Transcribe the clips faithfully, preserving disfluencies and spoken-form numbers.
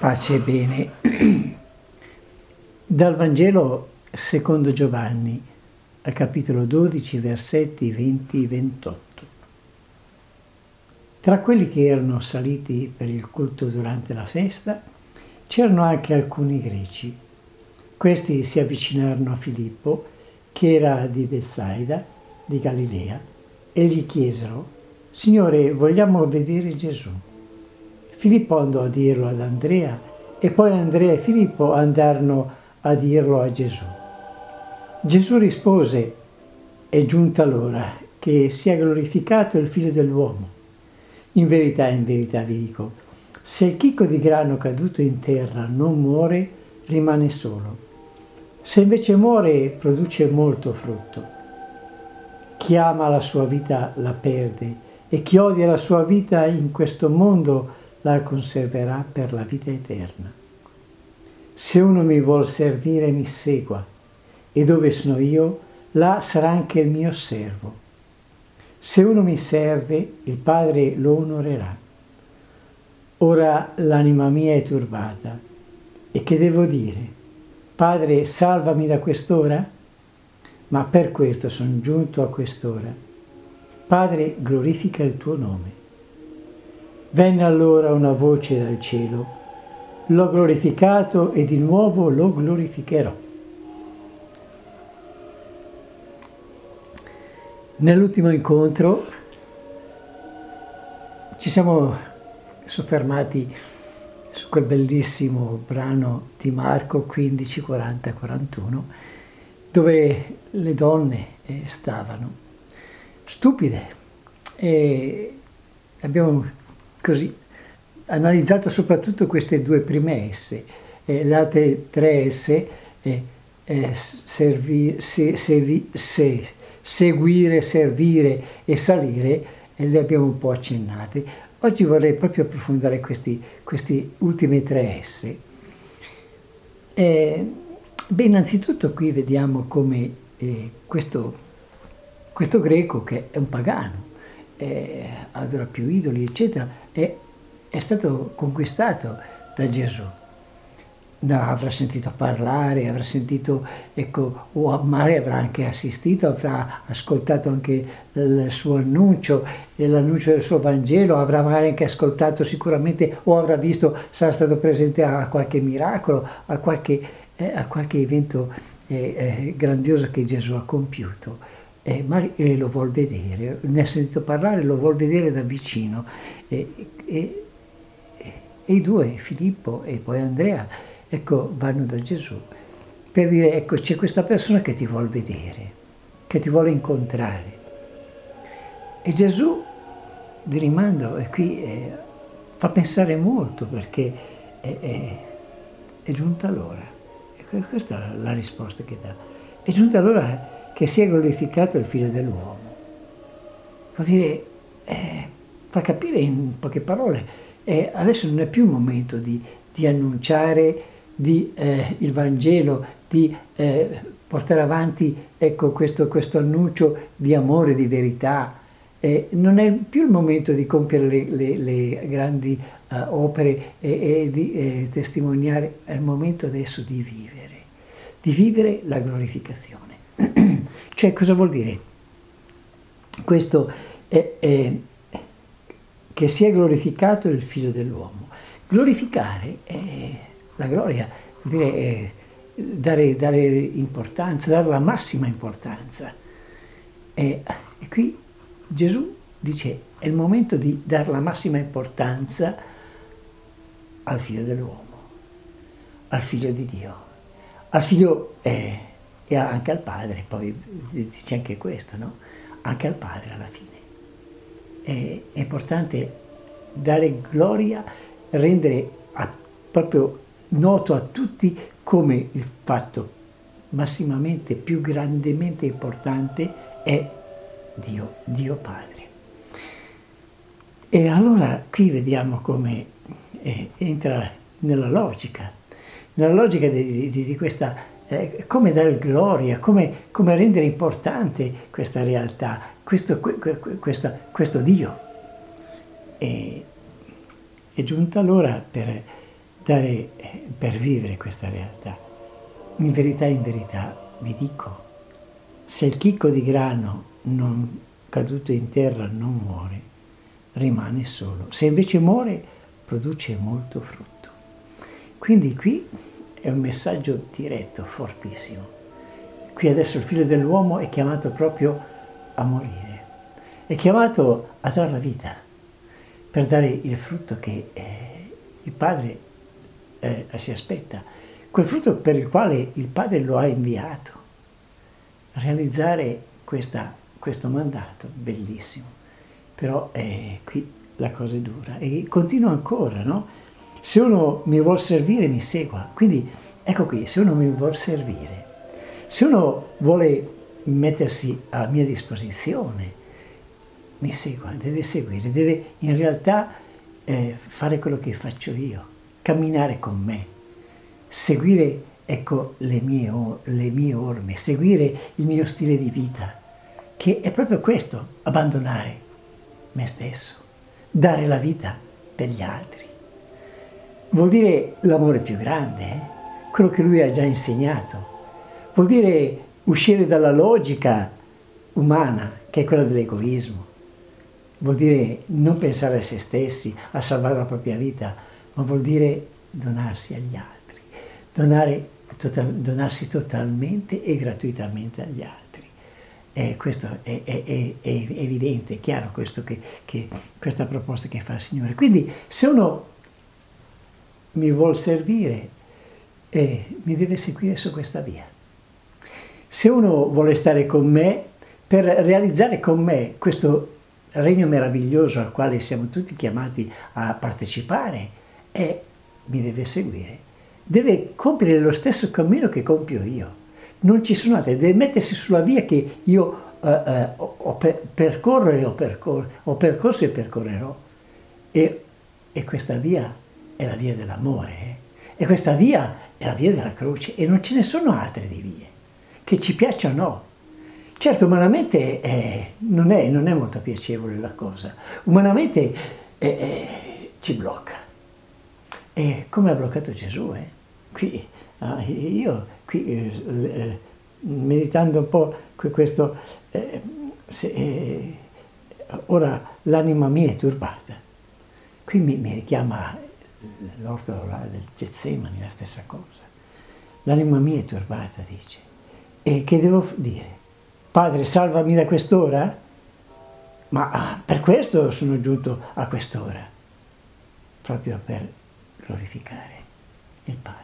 Pace e bene. Dal Vangelo secondo Giovanni, al capitolo dodici, versetti venti ventotto. Tra quelli che erano saliti per il culto durante la festa, c'erano anche alcuni greci. Questi si avvicinarono a Filippo, che era di Betsaida, di Galilea, e gli chiesero: «Signore, vogliamo vedere Gesù». Filippo andò a dirlo ad Andrea e poi Andrea e Filippo andarono a dirlo a Gesù. Gesù rispose: «È giunta l'ora che sia glorificato il Figlio dell'uomo. In verità, in verità vi dico, se il chicco di grano caduto in terra non muore, rimane solo. Se invece muore, produce molto frutto. Chi ama la sua vita la perde, e chi odia la sua vita in questo mondo la conserverà per la vita eterna. Se uno mi vuol servire, mi segua, e dove sono io, là sarà anche il mio servo. Se uno mi serve, il Padre lo onorerà. Ora l'anima mia è turbata, e che devo dire? Padre, salvami da quest'ora? Ma per questo sono giunto a quest'ora. Padre, glorifica il tuo nome». Venne allora una voce dal cielo: «L'ho glorificato e di nuovo lo glorificherò». Nell'ultimo incontro ci siamo soffermati su quel bellissimo brano di Marco quindici, quaranta quarantuno, dove le donne stavano stupide e abbiamo così analizzato soprattutto queste due premesse, eh, le altre tre esse, eh, eh, servi, se, se, se, seguire, servire e salire, e le abbiamo un po' accennate. Oggi vorrei proprio approfondire questi, questi ultime tre esse. Eh, beh, innanzitutto qui vediamo come eh, questo, questo greco, che è un pagano, eh, adora più idoli, eccetera, è, è stato conquistato da Gesù. No, avrà sentito parlare, avrà sentito, ecco, o magari avrà anche assistito, avrà ascoltato anche il suo annuncio, l'annuncio del suo Vangelo, avrà magari anche ascoltato sicuramente, o avrà visto, sarà stato presente a qualche miracolo, a qualche, eh, a qualche evento eh, eh, grandioso che Gesù ha compiuto. Eh, ma eh, lo vuol vedere, ne ha sentito parlare, lo vuol vedere da vicino. E, e, e i due, Filippo e poi Andrea, ecco, vanno da Gesù per dire: ecco, c'è questa persona che ti vuol vedere, che ti vuole incontrare. E Gesù, di rimando, e qui eh, fa pensare molto, perché è, è, è giunta l'ora. E questa è la risposta che dà. È giunta l'ora che sia glorificato il Figlio dell'uomo. Vuol dire, eh, fa capire in poche parole, eh, adesso non è più il momento di, di annunciare di, eh, il Vangelo, di eh, portare avanti, ecco, questo, questo annuncio di amore, di verità. Eh, non è più il momento di compiere le, le, le grandi uh, opere e, e di eh, testimoniare, è il momento adesso di vivere, di vivere la glorificazione. Cioè, cosa vuol dire? Questo è, è che sia glorificato il Figlio dell'uomo. Glorificare è la gloria, vuol dire è dare, dare importanza, dare la massima importanza. E, e qui Gesù dice: è il momento di dare la massima importanza al Figlio dell'uomo, al Figlio di Dio, al Figlio eh, e anche al Padre. Poi dice anche questo, no? Anche al Padre alla fine. È, è importante dare gloria, rendere a, proprio noto a tutti come il fatto massimamente, più grandemente importante è Dio, Dio Padre. E allora qui vediamo come eh, entra nella logica, nella logica di, di, di questa, eh, come dare gloria, come, come rendere importante questa realtà, questo, questa, questo Dio. E è giunta l'ora per dare, per vivere questa realtà. In verità, in verità, vi dico, se il chicco di grano non caduto in terra non muore, rimane solo. Se invece muore, produce molto frutto. Quindi qui è un messaggio diretto, fortissimo. Qui adesso il figlio dell'uomo è chiamato proprio a morire, è chiamato a dare la vita, per dare il frutto che eh, il Padre eh, si aspetta, quel frutto per il quale il Padre lo ha inviato, realizzare questa, questo mandato, bellissimo. Però eh, qui la cosa è dura e continua ancora, no? Se uno mi vuol servire mi segua, quindi ecco qui, se uno mi vuol servire, se uno vuole mettersi a mia disposizione, mi segua, deve seguire, deve in realtà eh, fare quello che faccio io, camminare con me, seguire ecco, le mie, le mie orme, seguire il mio stile di vita, che è proprio questo, abbandonare me stesso, dare la vita per gli altri. Vuol dire l'amore più grande, eh? Quello che lui ha già insegnato. Vuol dire uscire dalla logica umana, che è quella dell'egoismo. Vuol dire non pensare a se stessi, a salvare la propria vita, ma vuol dire donarsi agli altri, donare, total, donarsi totalmente e gratuitamente agli altri. E questo è, è, è, è evidente, è chiaro questo che, che, questa proposta che fa il Signore. Quindi se uno mi vuol servire, eh, mi deve seguire su questa via. Se uno vuole stare con me, per realizzare con me questo regno meraviglioso al quale siamo tutti chiamati a partecipare, e mi deve seguire. Deve compiere lo stesso cammino che compio io. Non ci sono altre, deve mettersi sulla via che io uh, uh, ho per, percorro e ho, percor- ho percorso e percorrerò. E, e questa via è la via dell'amore, eh? E questa via è la via della croce, e non ce ne sono altre di vie, che ci piacciono o no. Certo, umanamente eh, non, è, non è molto piacevole la cosa, umanamente eh, eh, ci blocca. E come ha bloccato Gesù, eh? Qui, ah, io, qui, eh, eh, meditando un po' questo, eh, se, eh, ora l'anima mia è turbata. Qui mi, mi richiama l'orto del Getsemani, la stessa cosa. L'anima mia è turbata, dice. E che devo dire? Padre, salvami da quest'ora? Ma ah, per questo sono giunto a quest'ora, proprio per glorificare il Padre.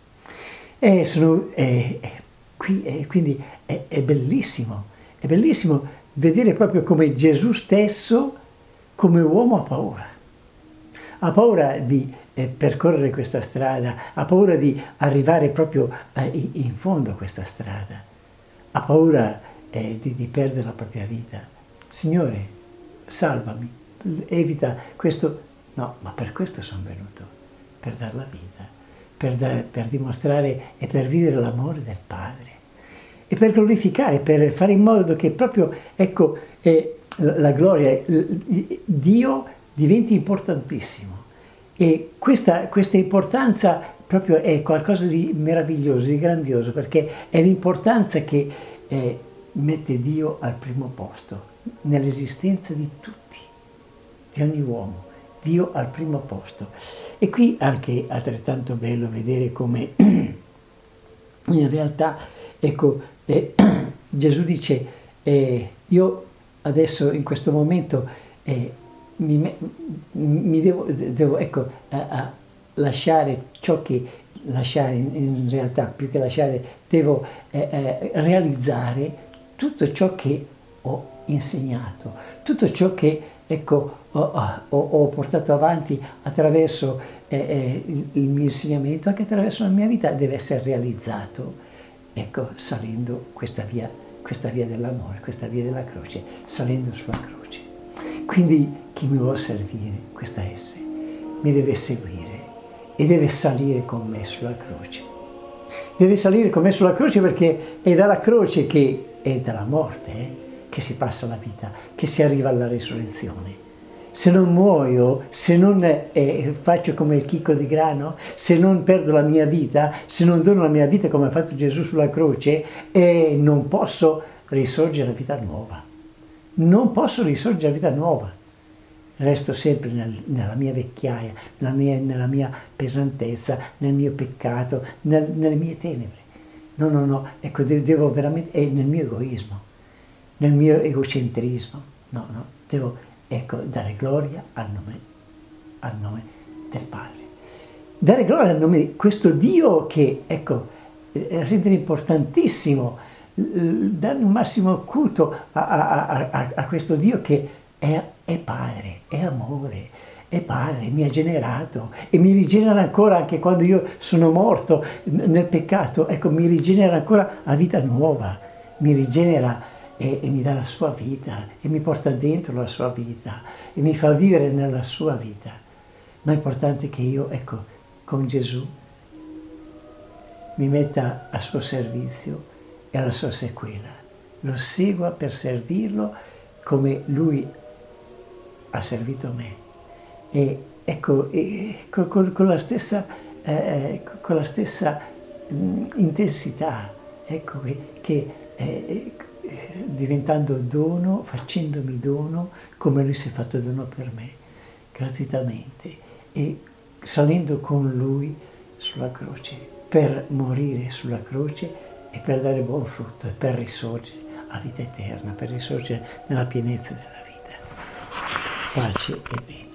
E sono, eh, eh, qui, eh, quindi è, è bellissimo, è bellissimo vedere proprio come Gesù stesso, come uomo, ha paura. Ha paura di eh, percorrere questa strada, ha paura di arrivare proprio eh, in fondo a questa strada, ha paura eh, di, di perdere la propria vita. Signore, salvami, evita questo. No, ma per questo sono venuto, per dar la vita, per, dare, per dimostrare e per vivere l'amore del Padre e per glorificare, per fare in modo che proprio, ecco, eh, la, la gloria, Dio diventi importantissimo. E questa, questa importanza proprio è qualcosa di meraviglioso, di grandioso, perché è l'importanza che eh, mette Dio al primo posto nell'esistenza di tutti, di ogni uomo. Dio al primo posto. E qui anche altrettanto bello vedere come in realtà, ecco, eh, Gesù dice, eh, io adesso in questo momento eh, mi, mi devo, devo ecco, a, a lasciare ciò che, lasciare in, in realtà, più che lasciare, devo eh, eh, realizzare tutto ciò che ho insegnato, tutto ciò che ecco, ho, ho, ho portato avanti attraverso eh, eh, il, il mio insegnamento, anche attraverso la mia vita, deve essere realizzato, ecco, salendo questa via, questa via dell'amore, questa via della croce, salendo sulla croce. Quindi chi mi vuol servire, questa esse, mi deve seguire e deve salire con me sulla croce. Deve salire con me sulla croce perché è dalla croce che è dalla morte, eh, che si passa la vita, che si arriva alla risurrezione. se non muoio, se non eh, faccio come il chicco di grano, se non perdo la mia vita, se non dono la mia vita come ha fatto Gesù sulla croce, eh, non posso risorgere a vita nuova. Non posso risorgere a vita nuova. Resto sempre nel, nella mia vecchiaia, nella mia, nella mia pesantezza, nel mio peccato, nel, nelle mie tenebre. No, no, no, ecco, devo veramente, è nel mio egoismo, nel mio egocentrismo. No, no, devo, ecco, dare gloria al nome, al nome del Padre. Dare gloria al nome di questo Dio che, ecco, rendere importantissimo, dare un massimo culto a, a, a, a questo Dio che è, è Padre, è amore, è Padre, mi ha generato e mi rigenera ancora anche quando io sono morto nel peccato, ecco, mi rigenera ancora a vita nuova, mi rigenera e, e mi dà la sua vita e mi porta dentro la sua vita e mi fa vivere nella sua vita. Ma è importante che io, ecco, con Gesù mi metta a suo servizio e alla sua sequela, lo segua per servirlo come lui ha servito me. E ecco, e con, con, con la stessa, eh, con la stessa mh, intensità, ecco, che, che eh, diventando dono, facendomi dono, come lui si è fatto dono per me, gratuitamente, e salendo con lui sulla croce, per morire sulla croce e per dare buon frutto e per risorgere a vita eterna, per risorgere nella pienezza della vita. Pace e bene.